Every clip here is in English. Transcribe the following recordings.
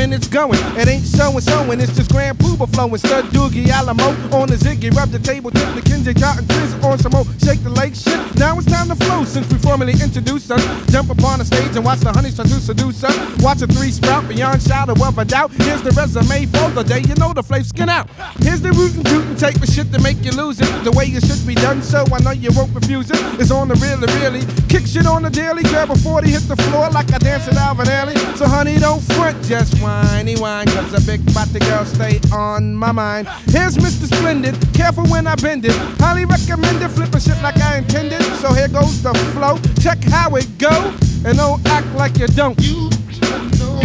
when it's going. It ain't so and so when it's just Grand Pooba flowing. Stud Doogie Alamo on the Ziggy. Rub the table, tip the Kinsey, Jot and Triz on some more. Shake the leg shit. Now it's time to flow since we formally introduced us. Jump upon the stage and watch the honeys try to seduce us. Watch a three sprout beyond shadow of a doubt. Here's the resume for the day. You know the flavor skin out. Here's the rootin' tootin' tape of shit to make you lose it. The way it should be done, so I know you won't refuse it. It's on the really. Kick shit on the daily. Grab a 40, hit the floor like I dance at Alvin Ailey. So honey, don't front, just whiny wine. Cause a big body girl stay on my mind. Here's Mr. Splendid, careful when I bend it. Highly recommended, flipping shit like I intended. So here goes the flow, check how it go. And don't act like you don't. You know.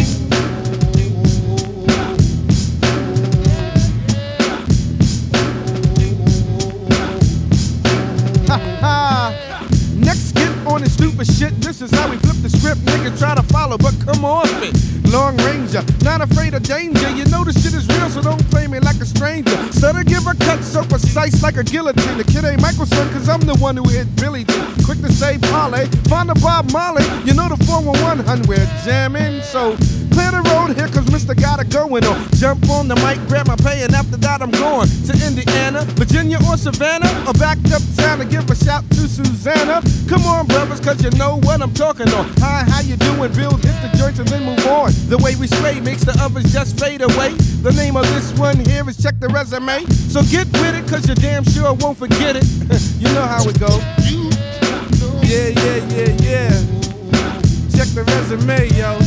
Next, get on this stupid shit. This is how we flip the script. Niggas try to follow, but come off it. Long Ranger, not afraid of danger. You know the shit is real, so don't play me like a stranger. Stutter, give a cut so precise like a guillotine. The kid ain't Michael Son, cause I'm the one who hit Billy Jean. Quick to say parlay, find a Bob Marley. You know the 411, we're jamming. So clear the road, here comes Mr. Got It Going On. Jump on the mic, grab my pay, and after that I'm going to Indiana, Virginia, or Savannah, or back uptown to give a shout to Susanna. Come on, brothers, cause you know what I'm talking on. Hi, how you doing? Build, hit the joints, and then move on. The way we sway makes the others just fade away. The name of this one here is Check the Resume. So get with it, cause you damn sure won't forget it. You know how it goes. Yeah. Check the resume, yo.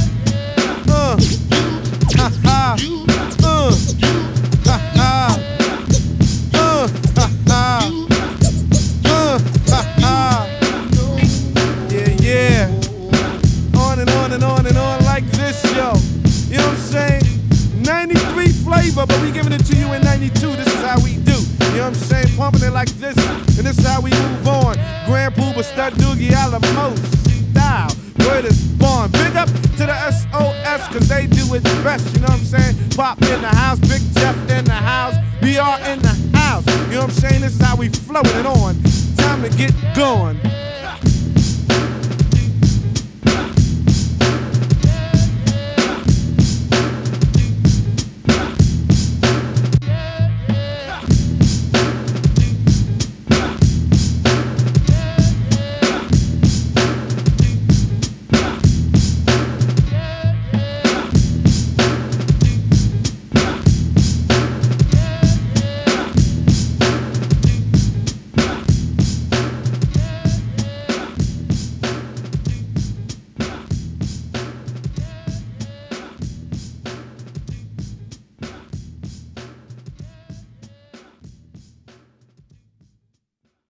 Yeah. On and on like this, yo. You know what I'm saying? 93 flavor, but we giving it to you in 92. This is how we do. You know what I'm saying? Pumping it like this, and this is how we move on. Grand Pooba, Stud Doogie Alamo style. Word is born. Big up to the SOS, cause they do it best. You know what I'm saying? Pop in the house, Big Jeff in the house, BR in the house. You know what I'm saying? This is how we flowing it on. Time to get going.